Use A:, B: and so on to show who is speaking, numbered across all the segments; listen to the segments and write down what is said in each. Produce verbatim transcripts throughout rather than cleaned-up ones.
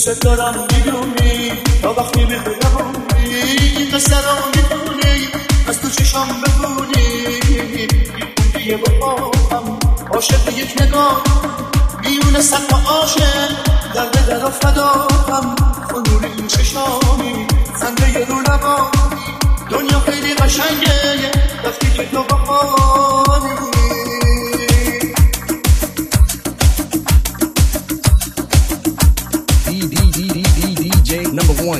A: دوست دارم میدونی تا وقتی میخونی این قصه رو میدونی از تو چشم ببونی بیخوندی با هم عاشق یک نگاه میونه سقف عاشق درد در و فدا هم خنور این چشامی خنده رو لبانی دنیا خیلی قشنگه وقتی که تو بخوانی
B: D J number one.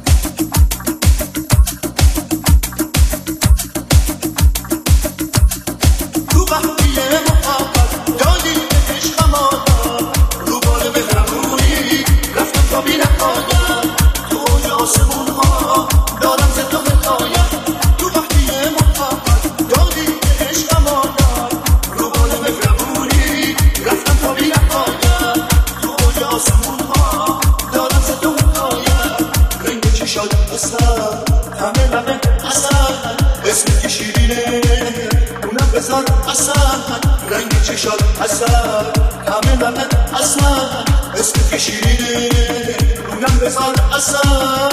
A: تو وقتی محبت دادی به عشق مادر رو بال مهربونی رفتم تا بی نهایت تو اوج آسمون ها دارم ز تو حکایت تو وقتی محبت دادی به عشق مادر رو بال مهربونی رفتم تا بی نهایت تو اوج آسمون ها دارم ز تو حکایت رنگ چشات اصلا همه لبه اصلا اسم که شیرینه اونم بذار اصلا رنگ چشات اصلا همه لبه اصلا اسم که شیرینه اونم بذار اصلا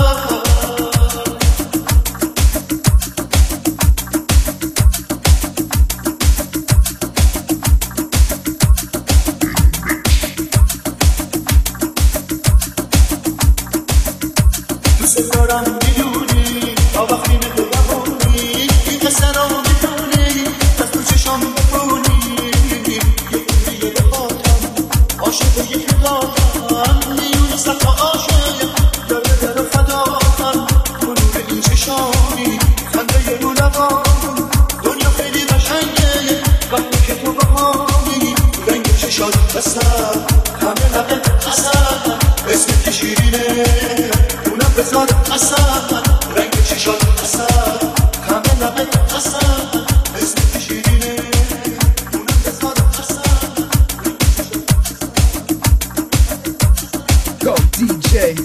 A: دوست دارم میدونی تا وقتی میخونی این قصه رو میدونی از تو چشم بخونی یه خوندی بخاطم عاشق یک نگاهم میونه سقف عاشق درد در و فداهم خنور این چشامی خنده رو لبانی دنیا خیلی قشنگه وقتی که تو بخوانی رنگ چشات اصلا همه لبه اصلا اسم که شیرینه بذار اصلا رنگ چشات اصلا همه لبه اصلا اسم که شیرینه اونم بذار اصلا
B: Go D J.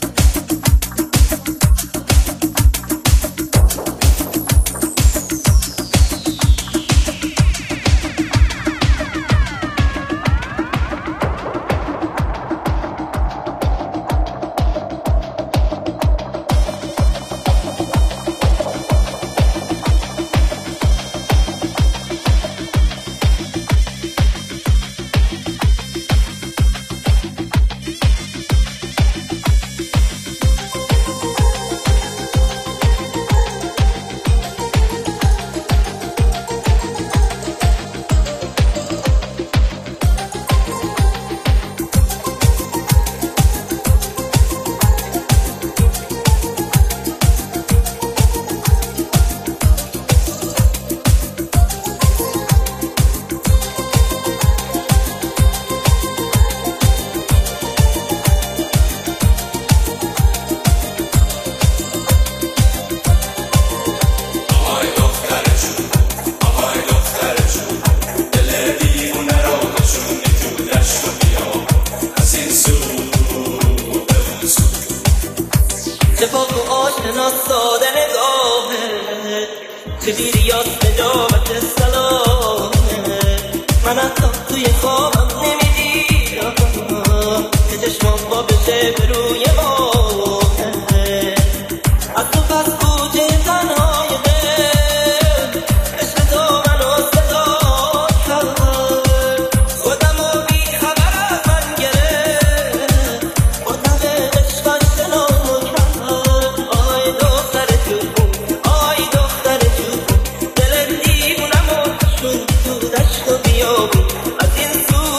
C: اتفاق و آشنا ساده نگاهه چجوری یاد نجابت سلامه من حتی توی خوابم نمیدیدم که چشمام با بشه به روی ماهه از تو پس کوچه تنهای دل عشق تو منو صدا کرد خودم و بی خبر از من گرفت مرتب عشقش شنو کرد آی دختر جون آی دختر جون دل دیوونم و شد تو دشت و بیابون از این سو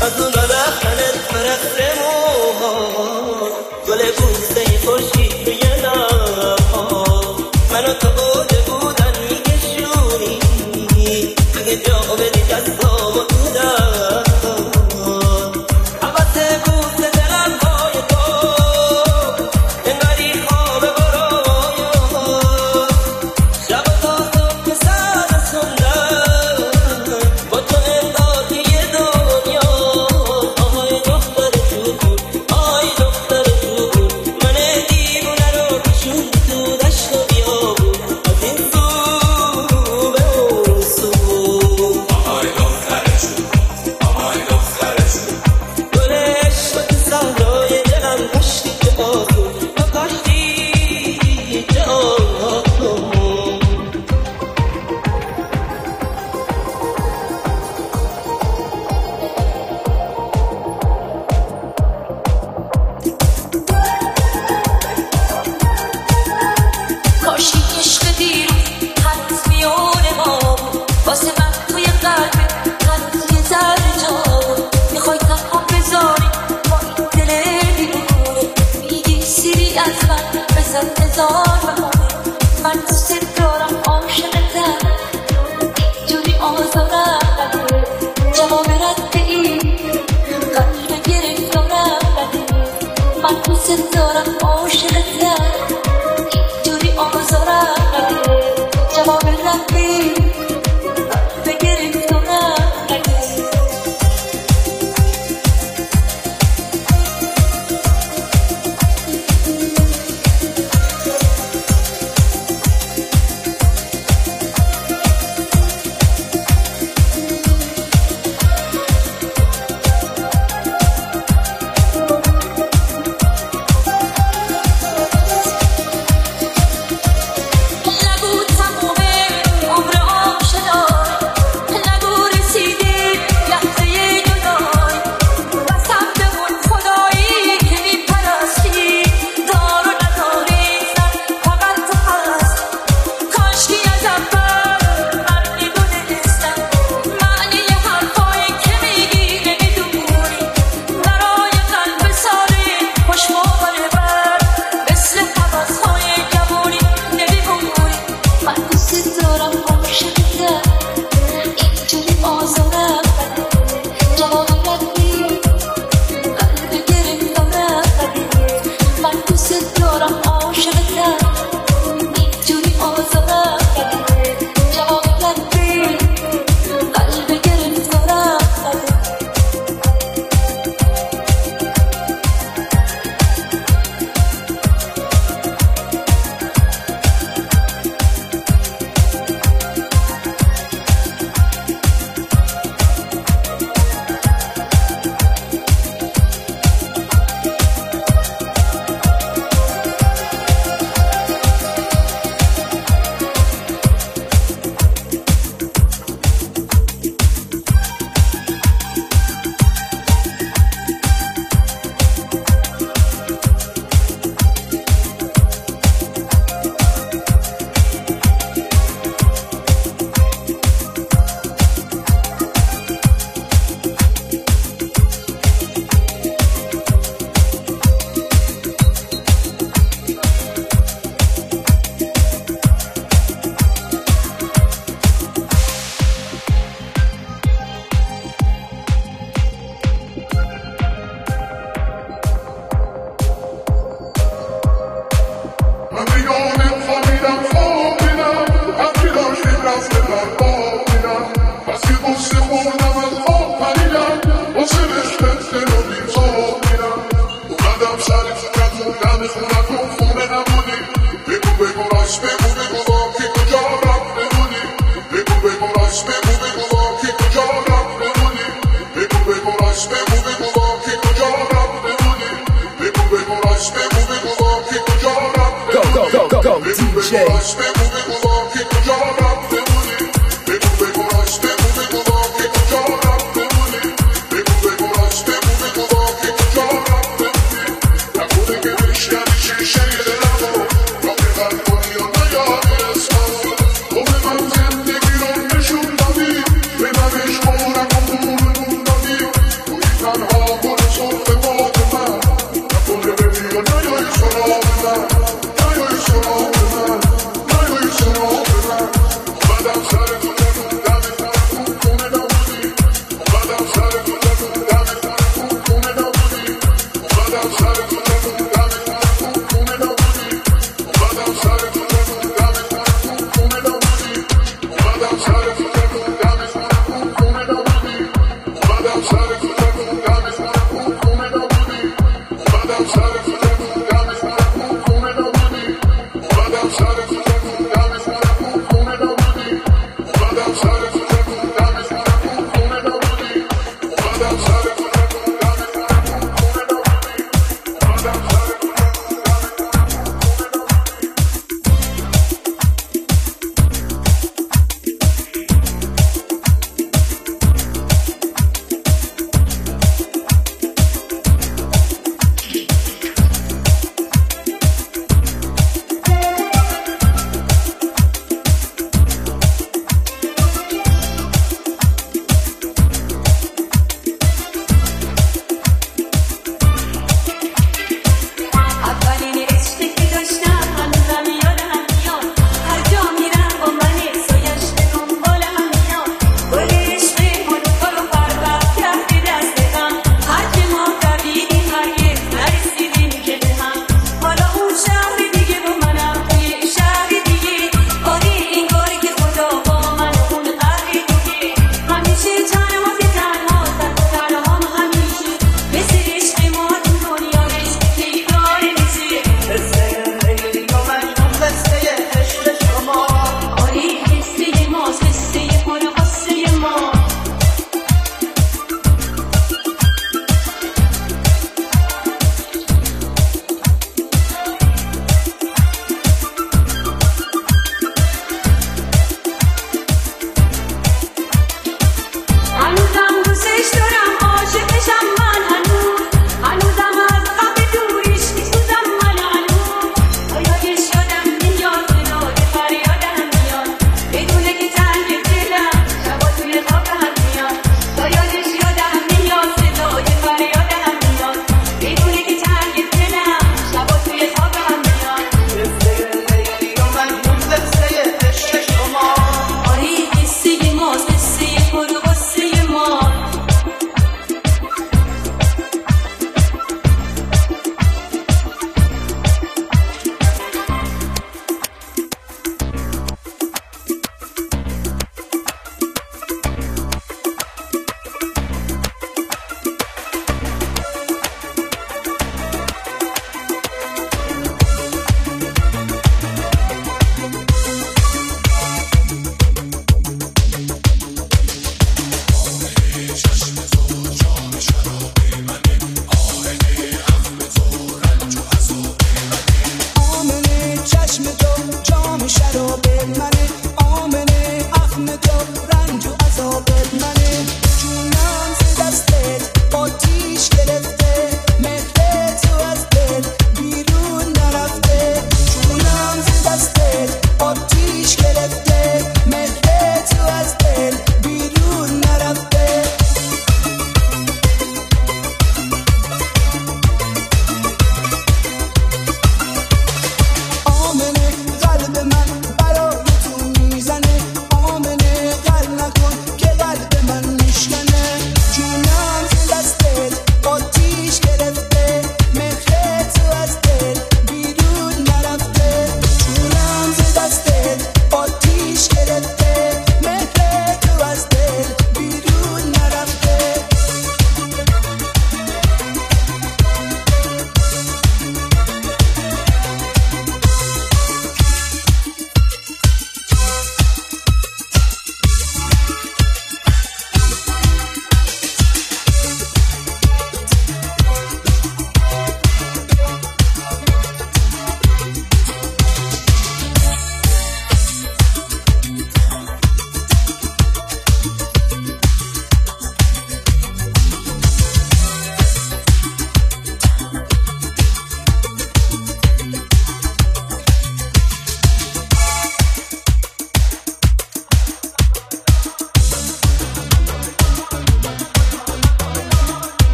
C: از اون رفتنت مرفت موها گل بوسته خورشید روی لبها منو تو اوج بودن میکشونی اگه جا بدی دستامو تو دستام البته بوسه دلم پای تو انگاری خواب برای شب تا صبح سر سندن با تو انگار یه دنیا آهای دختر جوگو آی دختر جوگو من دیوونه رو کشون تو دشت و بیابون از این سو به اون سو آهای دختر جوگو آهای دختر جوگو گل عشق تو صحرای دلم کاشتی که آسون تو کاشتی که آسون
D: کاشی عشق دیروز هنوز میون ما بود واسه من توی قلبت هنوز یه ذره جا بود میخوای تنها بذاری با این دل بیرونه میگی سیری از من بزن هزار بهونه من دوست دارم عاشقتم اینجوری آزارم نده جواب رد این قلب گرفتارم نده من دوست دارم عاشقتم اینجوری آزارم نده جواب رفتی قلب گرفتارم نده نگو تمومه عمر آشنایی نگو رسیدی لحظه جدایی قسم بخور خدایی که میپرستی دار و نداری زن فقط تو هست کاشکی از اول من میدونستم معنی حرفایی که میگی نمیدونی برای قلب سالی خوش باور بر مثل حوضهای جوانی نمیمونی من دوست دارم عاشقتم اینجوری آزارم نده جواب ردی قلب گرفتارم نده من دوست دارم عاشقتم اینجوری آزارم نده جواب ردی قلب گرفتارم نده
A: من بیانم خواهیدم خوابیدم هرچی داشتیم رفته بر بابیدم پس که قصه خوردم از خواب پریدم واسه رشتت دل و بیزابیدم اومدم سر فکرتون دم خونتون خونه نمونی بگو بگو راست بگو بگو واقعی کجا رفته بودی بگو بگو راست بگو بگو واقعی کجا رفته بودی بگو بگو راست بگو بگو واقعی کجا رفته بودی بگو بگو راست بگو بگو واقعی کجا رفته
B: Go, go, go, go, go,
A: بگو بگو
B: دی جی.
A: راست بگو بگو واقعی کجا رفته بودی بگو بگو راست بگو بگو واقعی کجا رفته بودی بگو بگو راست بگو بگو واقعی کجا رفته بودی نکنه که بشکنی شیشه دلمو را به قلب کنی و نیاری اسمم تو به من زندگی رو نشون دادی به من عشق و رقم پولمون دادی توی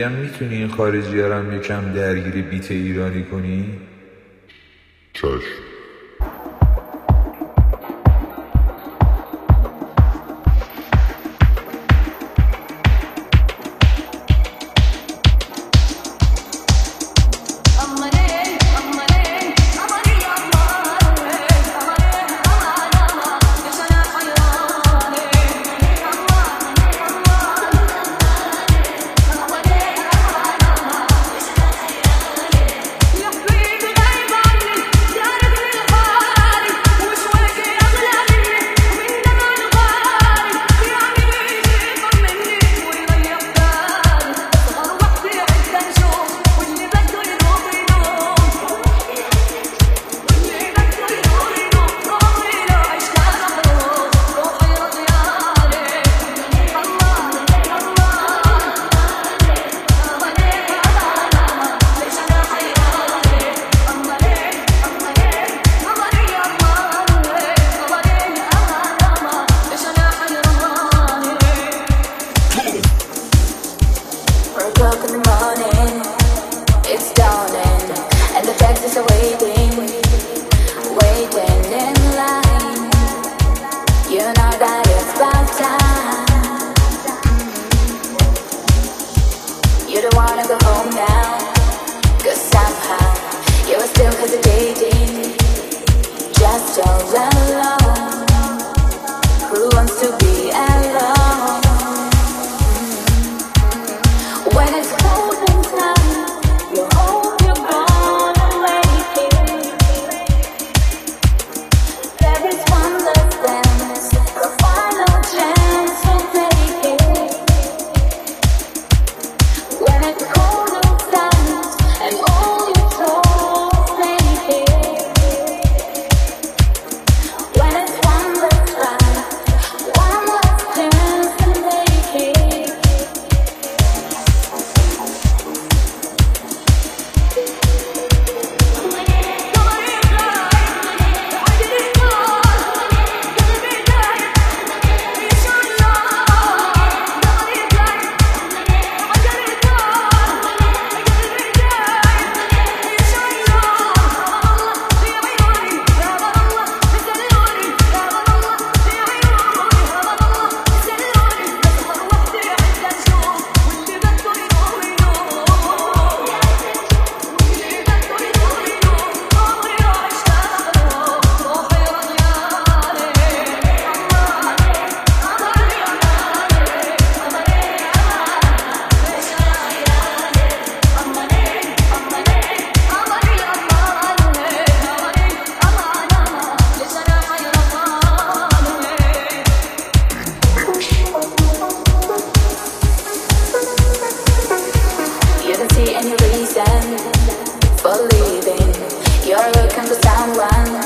E: میگم میتونی این خارجی ها هم یکم درگیری بیت ایرانی کنی؟
F: چشم.
D: Any reason for leaving? You're looking for someone